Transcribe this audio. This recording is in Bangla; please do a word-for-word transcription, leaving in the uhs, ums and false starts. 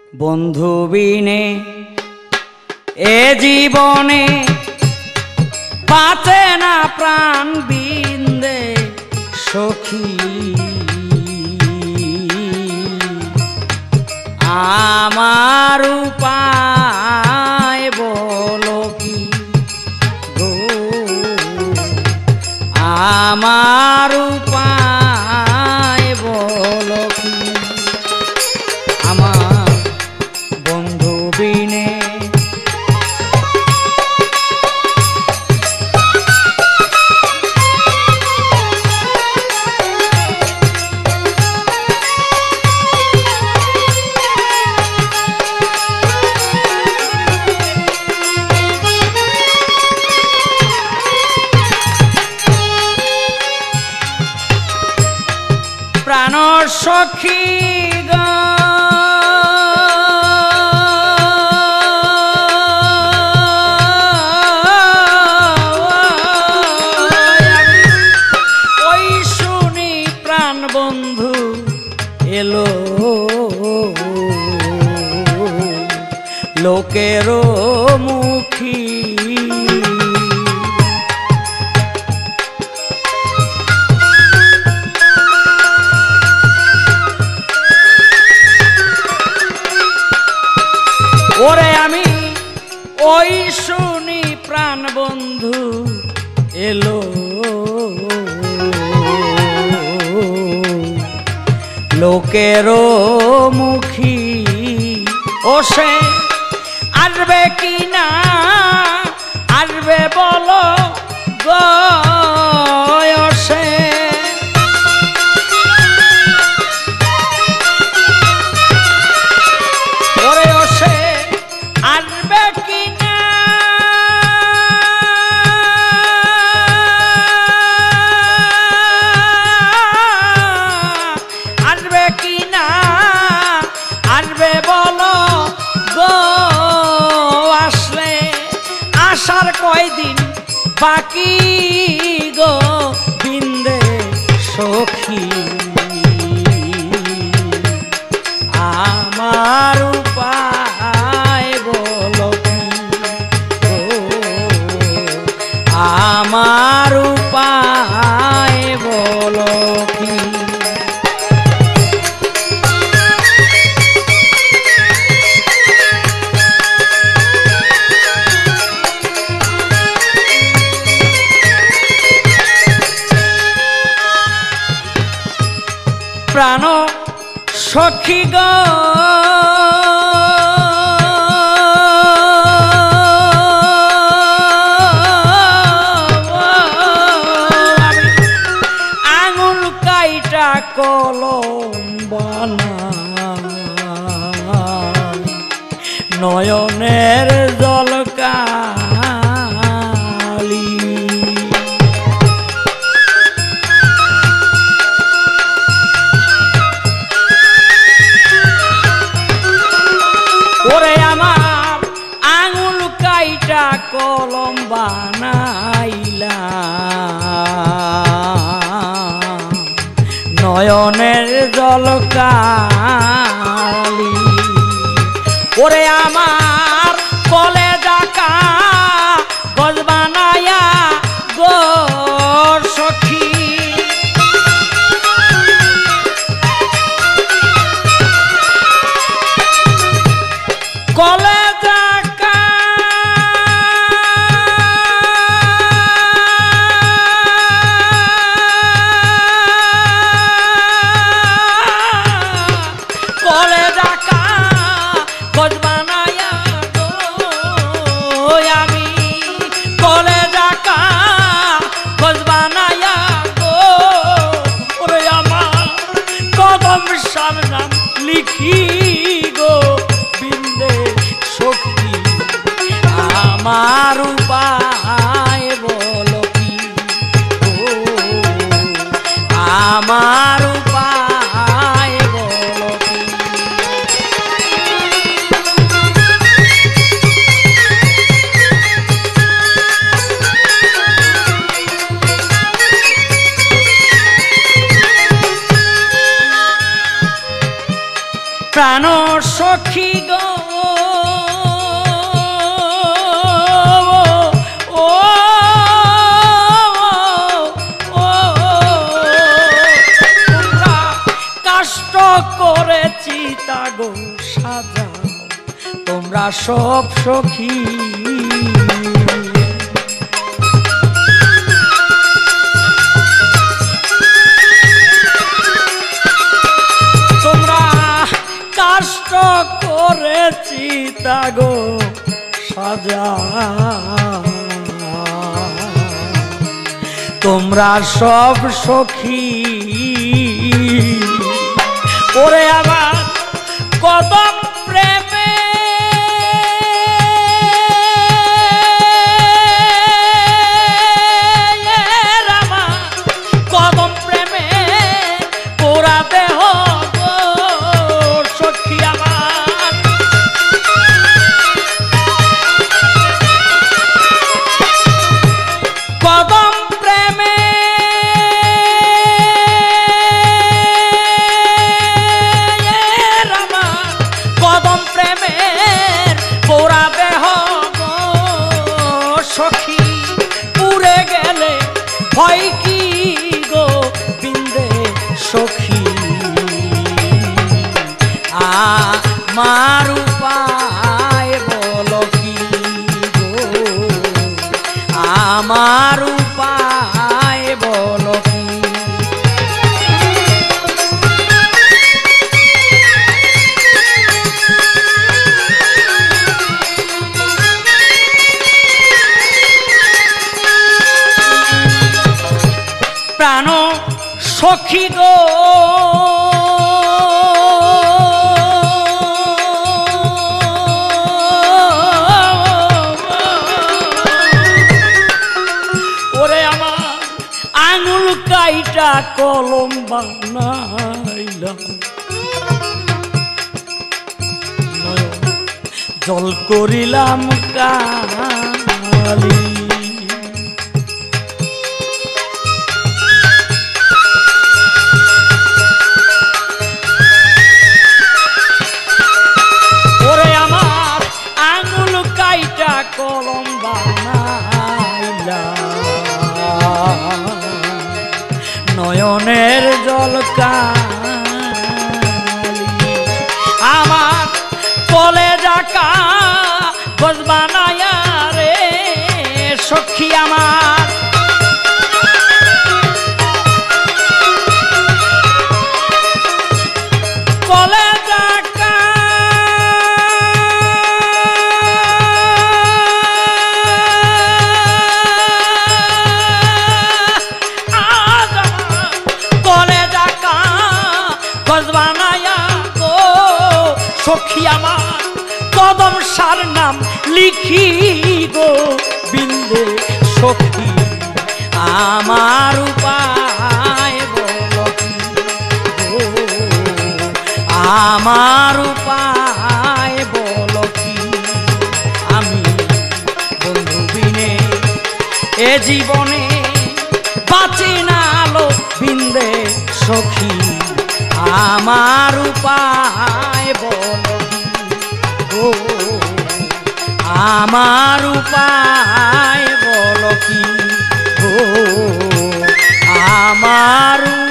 বন্ধু বিনে এ জীবনে বাঁচে না প্রাণ বিন্দে সখী আমার উপায় বলো কি গো আমার উপায় বলো কি আমার বন্ধু বিনে প্রাণ সখী গো ওই শুনি প্রাণ বন্ধু এলো লোকেরও মুখী ওরে আমি ওই শুনি প্রাণ বন্ধু এলো লোকেরও মুখী ও সে আসবে কি না আসবে বলো গো সে আসার কয়দিন বাকি গো বিন্দে সখী আমার উপায় বলো কি গো আমার উপায় বলো কি প্রাণ সখী গো আঙুল কাইটা কলম বানা নয়নের জলকালি ওরে আমার আঙুল কাইটা কলম বানাইলা নয়নের জলকালি ওরে আমার কলে ডাকা গজ বানায়া গো সখী কলে ডাকা কলে ডাকা গজ বানায়া গো আমি কলে ডাকা গজ বানায়া গো ওরে আমার কদম সামনাম লিখি গো বিন্দে সখী আমার উপায় বলো কি ও আমার উপায় বলো কি প্রাণ সখী গো ও তোমরা কষ্ট করেছি তা গো সাজাও তোমরা সব সখী কষ্ট করেছি তা গো সাজা তোমরা সব সখী ওরে আমার কদম প্রেমে কদম প্রেমে পোড়া দেহ কদম প্রেমে কদম প্রেমের পোড়া দেহ সখী পুড়ে গেলে ভয় কি গো বিন্দে সখী আমার উপায় বলো কি গো আমার উপায় বলো কি প্রাণ সখী গো আঙুল কাইটা কলম বানাইলাম জল করিলাম কালি ওরে আমার আঙুল কাইটা কলম বানাইলাম নয়নের জল কালি আমার কলেজা কাগজ বানায়া রে সখী আমার কলেজা সখী আমার কদম সার নাম লিখি গো বিন্দে সখী আমার উপায় বলো কি গো আমার উপায় বলো কি আমি বন্ধু বিনে এ জীবনে বাঁচি না আলো বিন্দে সখী আমার উপায় বলো গো আমার উপায় বলো কি গো আমার